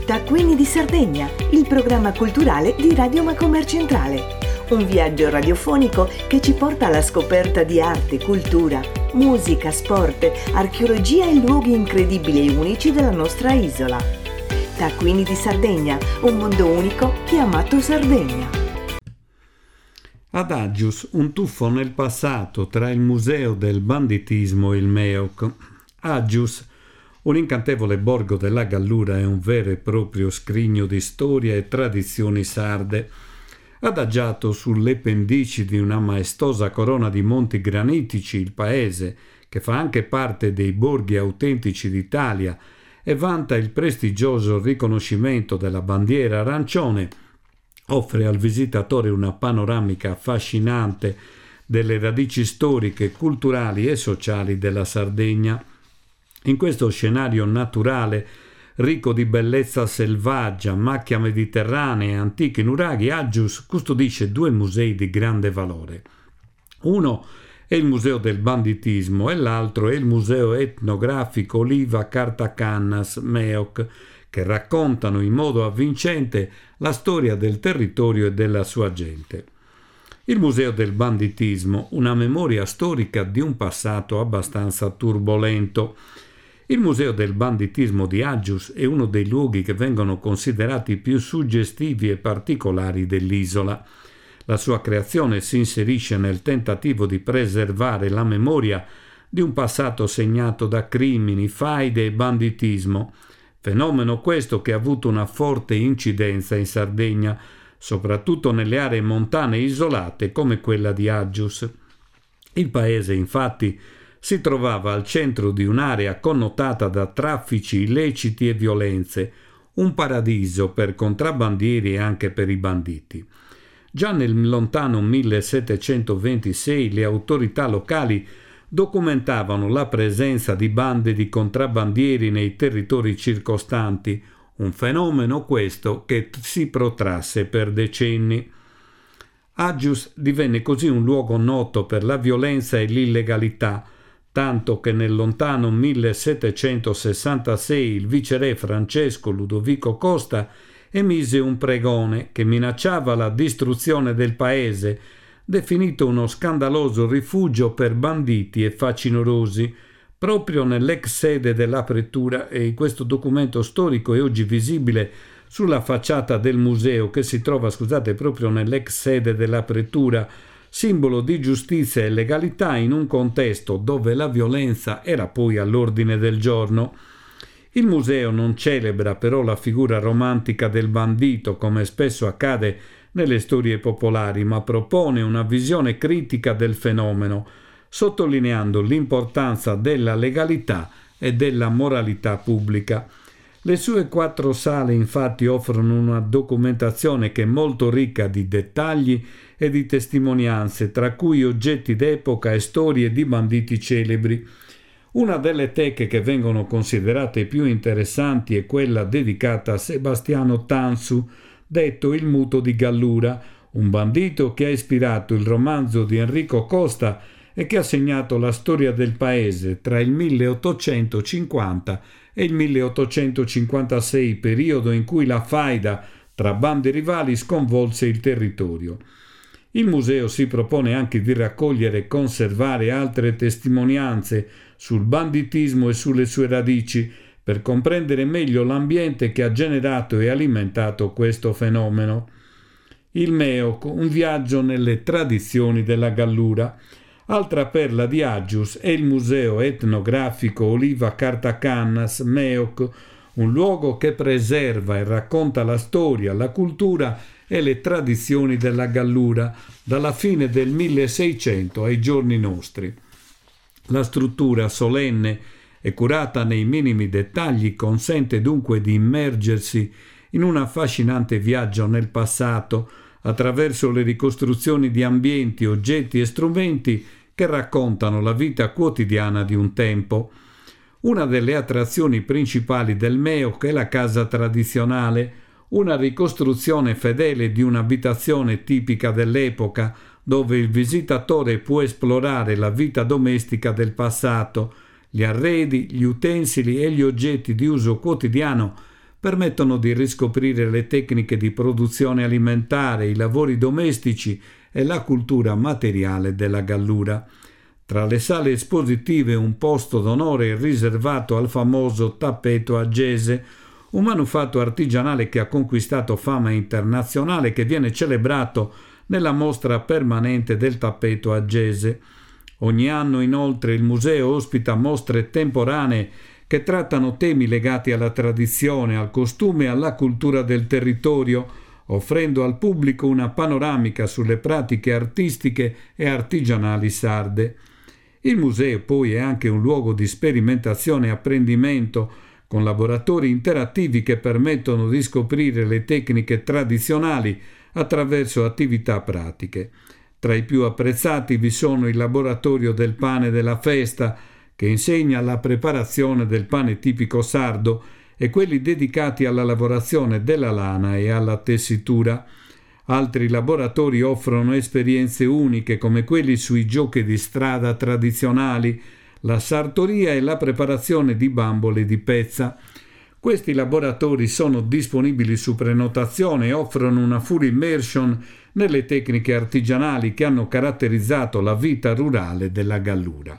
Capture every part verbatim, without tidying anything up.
Taccuini di Sardegna, il programma culturale di Radio Macomer Centrale. Un viaggio radiofonico che ci porta alla scoperta di arte, cultura, musica, sport, archeologia e luoghi incredibili e unici della nostra isola. Taccuini di Sardegna, un mondo unico chiamato Sardegna. Adagius, un tuffo nel passato tra il museo del banditismo e il Meoc. Agius, un incantevole borgo della Gallura, è un vero e proprio scrigno di storia e tradizioni sarde. Adagiato sulle pendici di una maestosa corona di monti granitici, il paese, che fa anche parte dei borghi autentici d'Italia e vanta il prestigioso riconoscimento della bandiera arancione, offre al visitatore una panoramica affascinante delle radici storiche, culturali e sociali della Sardegna. In questo scenario naturale, ricco di bellezza selvaggia, macchia mediterranea e antichi nuraghi, Agius custodisce due musei di grande valore. Uno è il Museo del Banditismo e l'altro è il Museo Etnografico Oliva Cartacannas Meoc, che raccontano in modo avvincente la storia del territorio e della sua gente. Il Museo del Banditismo, una memoria storica di un passato abbastanza turbolento. Il Museo del Banditismo di Agius è uno dei luoghi che vengono considerati più suggestivi e particolari dell'isola. La sua creazione si inserisce nel tentativo di preservare la memoria di un passato segnato da crimini, faide e banditismo, fenomeno questo che ha avuto una forte incidenza in Sardegna, soprattutto nelle aree montane isolate come quella di Agius. Il paese, infatti, si trovava al centro di un'area connotata da traffici illeciti e violenze, un paradiso per contrabbandieri e anche per i banditi. Già nel lontano millesettecentoventisei le autorità locali documentavano la presenza di bande di contrabbandieri nei territori circostanti, un fenomeno questo che si protrasse per decenni. Agius divenne così un luogo noto per la violenza e l'illegalità, tanto che nel lontano millesettecentosessantasei il viceré Francesco Ludovico Costa emise un pregone che minacciava la distruzione del paese, definito uno scandaloso rifugio per banditi e facinorosi, proprio nell'ex sede della pretura, e questo documento storico è oggi visibile sulla facciata del museo che si trova, scusate, proprio nell'ex sede della pretura, simbolo di giustizia e legalità in un contesto dove la violenza era poi all'ordine del giorno. Il museo non celebra però la figura romantica del bandito, come spesso accade nelle storie popolari, ma propone una visione critica del fenomeno, sottolineando l'importanza della legalità e della moralità pubblica. Le sue quattro sale infatti offrono una documentazione che è molto ricca di dettagli e di testimonianze, tra cui oggetti d'epoca e storie di banditi celebri. Una delle teche che vengono considerate più interessanti è quella dedicata a Sebastiano Tansu, detto il Muto di Gallura, un bandito che ha ispirato il romanzo di Enrico Costa e che ha segnato la storia del paese tra il milleottocentocinquanta e il milleottocentocinquantasei, periodo in cui la faida tra bande rivali sconvolse il territorio. Il museo si propone anche di raccogliere e conservare altre testimonianze sul banditismo e sulle sue radici, per comprendere meglio l'ambiente che ha generato e alimentato questo fenomeno. Il Meoc, un viaggio nelle tradizioni della Gallura. Altra perla di Agius è il Museo Etnografico Oliva Cartacannas Meoc, un luogo che preserva e racconta la storia, la cultura e le tradizioni della Gallura dalla fine del milleseicento ai giorni nostri. La struttura solenne e curata nei minimi dettagli consente dunque di immergersi in un affascinante viaggio nel passato attraverso le ricostruzioni di ambienti, oggetti e strumenti che raccontano la vita quotidiana di un tempo. Una delle attrazioni principali del Meoc è la casa tradizionale, una ricostruzione fedele di un'abitazione tipica dell'epoca, dove il visitatore può esplorare la vita domestica del passato, gli arredi, gli utensili e gli oggetti di uso quotidiano, permettono di riscoprire le tecniche di produzione alimentare, i lavori domestici e la cultura materiale della Gallura. Tra le sale espositive un posto d'onore è riservato al famoso tappeto aggese, un manufatto artigianale che ha conquistato fama internazionale, che viene celebrato nella mostra permanente del tappeto aggese. Ogni anno inoltre il museo ospita mostre temporanee che trattano temi legati alla tradizione, al costume e alla cultura del territorio, offrendo al pubblico una panoramica sulle pratiche artistiche e artigianali sarde. Il museo poi è anche un luogo di sperimentazione e apprendimento, con laboratori interattivi che permettono di scoprire le tecniche tradizionali attraverso attività pratiche. Tra i più apprezzati vi sono il laboratorio del pane della festa, che insegna la preparazione del pane tipico sardo, e quelli dedicati alla lavorazione della lana e alla tessitura. Altri laboratori offrono esperienze uniche, come quelli sui giochi di strada tradizionali, la sartoria e la preparazione di bambole di pezza. Questi laboratori sono disponibili su prenotazione e offrono una full immersion nelle tecniche artigianali che hanno caratterizzato la vita rurale della Gallura.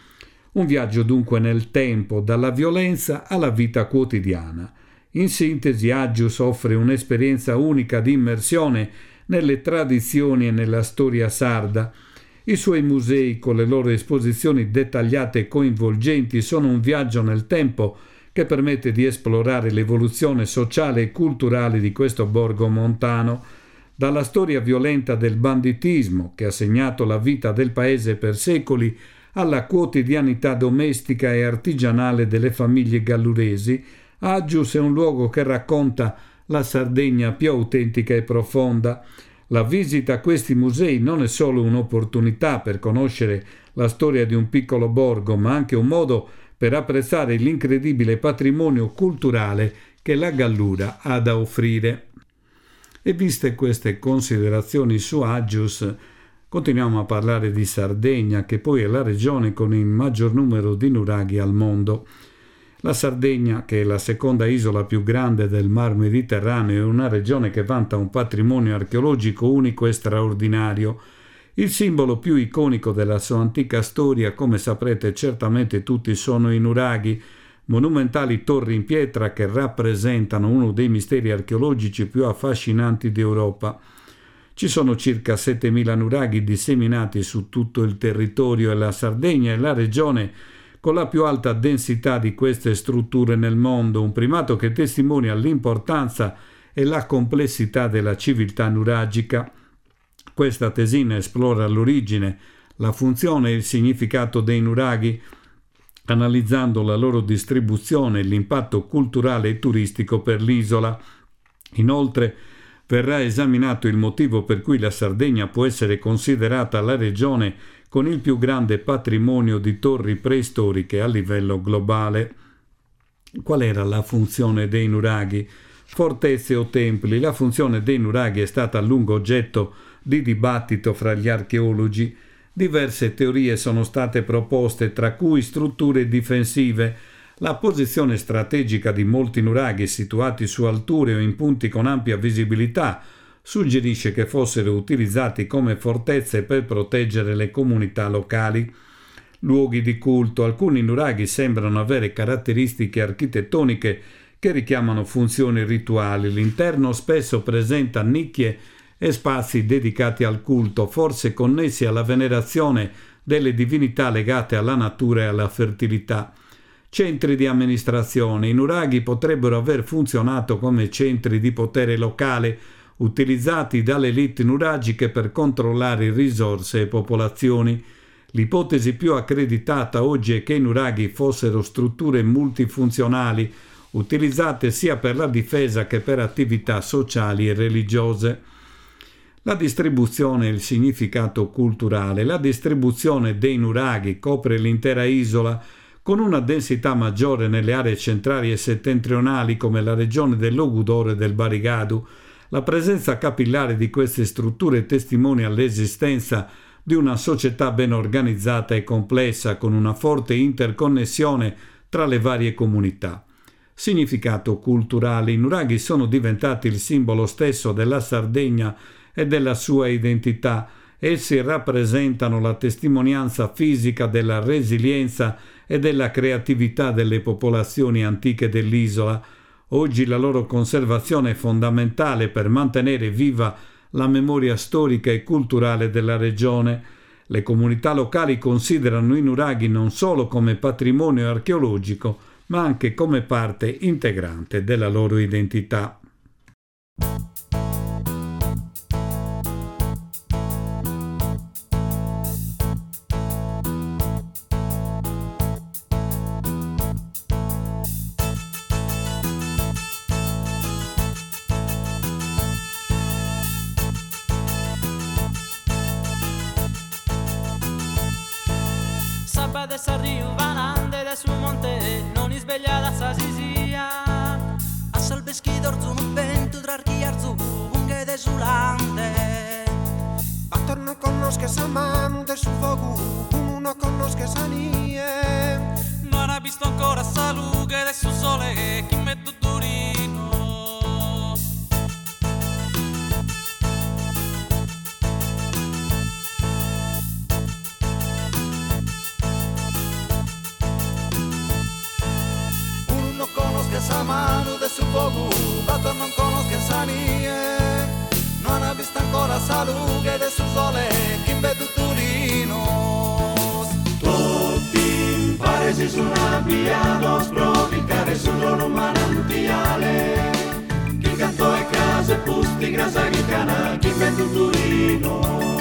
Un viaggio dunque nel tempo, dalla violenza alla vita quotidiana. In sintesi, Aggius offre un'esperienza unica di immersione nelle tradizioni e nella storia sarda. I suoi musei, con le loro esposizioni dettagliate e coinvolgenti, sono un viaggio nel tempo che permette di esplorare l'evoluzione sociale e culturale di questo borgo montano, dalla storia violenta del banditismo, che ha segnato la vita del paese per secoli, alla quotidianità domestica e artigianale delle famiglie galluresi. Aggius è un luogo che racconta la Sardegna più autentica e profonda. La visita a questi musei non è solo un'opportunità per conoscere la storia di un piccolo borgo, ma anche un modo per apprezzare l'incredibile patrimonio culturale che la Gallura ha da offrire. E viste queste considerazioni su Aggius, continuiamo a parlare di Sardegna, che poi è la regione con il maggior numero di nuraghi al mondo. La Sardegna, che è la seconda isola più grande del Mar Mediterraneo, è una regione che vanta un patrimonio archeologico unico e straordinario. Il simbolo più iconico della sua antica storia, come saprete certamente tutti, sono i nuraghi, monumentali torri in pietra che rappresentano uno dei misteri archeologici più affascinanti d'Europa. Ci sono circa settemila nuraghi disseminati su tutto il territorio e la Sardegna è la regione con la più alta densità di queste strutture nel mondo, un primato che testimonia l'importanza e la complessità della civiltà nuragica. Questa tesina esplora l'origine, la funzione e il significato dei nuraghi, analizzando la loro distribuzione e l'impatto culturale e turistico per l'isola. Inoltre, verrà esaminato il motivo per cui la Sardegna può essere considerata la regione con il più grande patrimonio di torri preistoriche a livello globale. Qual era la funzione dei nuraghi? Fortezze o templi? La funzione dei nuraghi è stata a lungo oggetto di dibattito fra gli archeologi. Diverse teorie sono state proposte, tra cui strutture difensive. La posizione strategica di molti nuraghi situati su alture o in punti con ampia visibilità suggerisce che fossero utilizzati come fortezze per proteggere le comunità locali. Luoghi di culto. Alcuni nuraghi sembrano avere caratteristiche architettoniche che richiamano funzioni rituali. L'interno spesso presenta nicchie e spazi dedicati al culto, forse connessi alla venerazione delle divinità legate alla natura e alla fertilità. Centri di amministrazione. I nuraghi potrebbero aver funzionato come centri di potere locale, utilizzati dalle elite nuragiche per controllare risorse e popolazioni. L'ipotesi più accreditata oggi è che i nuraghi fossero strutture multifunzionali, utilizzate sia per la difesa che per attività sociali e religiose. La distribuzione e il significato culturale. La distribuzione dei nuraghi copre l'intera isola, con una densità maggiore nelle aree centrali e settentrionali come la regione del Logudoro e del Barigadu. La presenza capillare di queste strutture testimonia l'esistenza di una società ben organizzata e complessa, con una forte interconnessione tra le varie comunità. significato culturale. I nuraghi sono diventati il simbolo stesso della Sardegna e della sua identità. Essi rappresentano la testimonianza fisica della resilienza e della creatività delle popolazioni antiche dell'isola. Oggi la loro conservazione è fondamentale per mantenere viva la memoria storica e culturale della regione. Le comunità locali considerano i nuraghi non solo come patrimonio archeologico, ma anche come parte integrante della loro identità. De Sarriu vanande de su monte non isveglia da sasisia a salbeschidor zu un vento trarchiar zu unche desulante attorno conosche sa mano de su fogu uno conosche sa nie non ha visto ancora sa lughe de su sole chi metto durino sa mano de su fogu, dato non conosce sa nie, non ha visto ancora sa lughe de su sole, chi in vedo Turino. Tutti in paesi sono avviados, provocare sul loro manantiale, chi cantò e case pusti, grasa chi cana, chi in vedo Turino.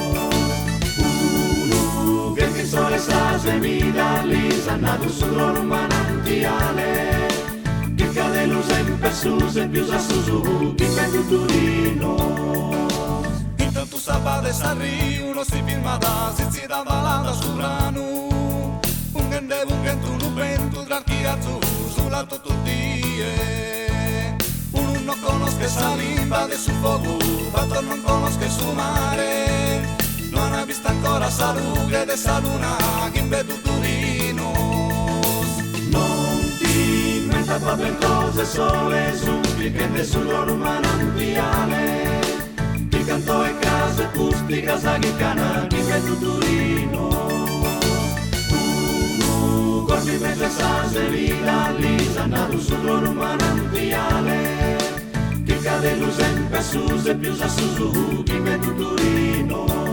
Uno che il sole sa semida, lisa, nato sul loro manantiale, de luz en Jesús en pius a Suzu chi vende Turino intanto sapa de Sarri uno si filma da si si da balanda su brano un gende un gento un vento tra chi azzu sull'alto tutti uno non conosce sa limba de su fogu l'altro non conosce su mare non ha visto ancora sa lughe de sa luna chi vende Turino per cose sole su chi che sul loro manantiale chi cantò e case pusti casa chi cana chi vedo Turino uno corpi mentre sa se vita lisa nato sul loro manantiale chi cade luce in Jesús e più sa Suzu chi vedo Turino.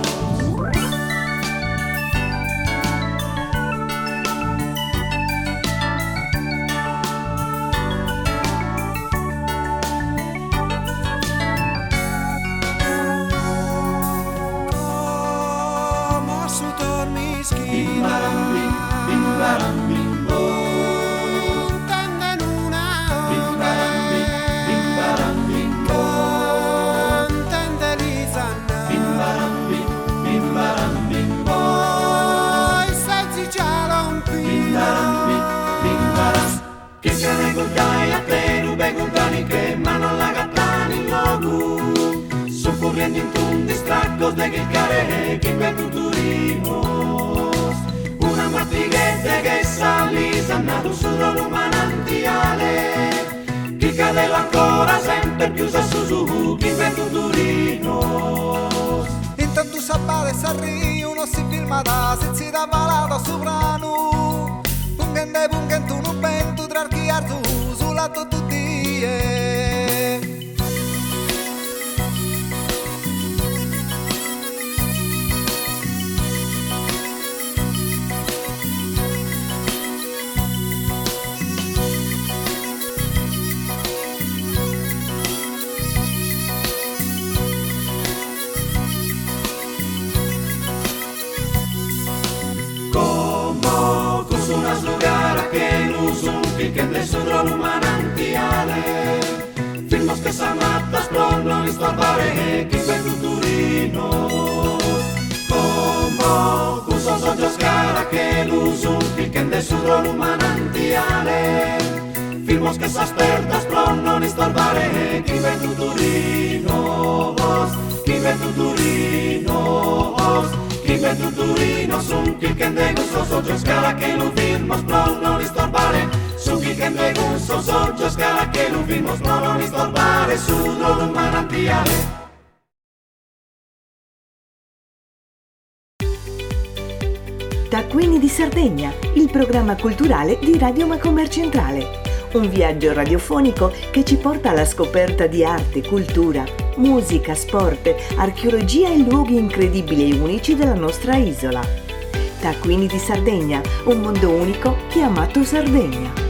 In un distacco de che care che vedo Turino una martighetta che salisa nato sul loro manantiale chi cadeva ancora sempre più sa Suzu chi vedo Turino intanto sapale Sarri uno si filma da se si da balada sovrano un gende un gento un vento tra chi arzu sull'alto tutti che de su loro manantiale filmos che s'amatta spronno di storbare chi vedo Turino como cuso so gioscara che l'uso che de su loro manantiale filmos che s'asperta spronno di storbare chi vedo Turino chi vedo Turino chi vedo Turino sun chi che de gusto so gioscara che lo filmos spronno di storbare su chi che pregun so soggio scala che non vi mostrò non disturbare su un manantiale. Taccuini di Sardegna, il programma culturale di Radio Macomer Centrale. Un viaggio radiofonico che ci porta alla scoperta di arte, cultura, musica, sport, archeologia e luoghi incredibili e unici della nostra isola. Taccuini di Sardegna, un mondo unico chiamato Sardegna.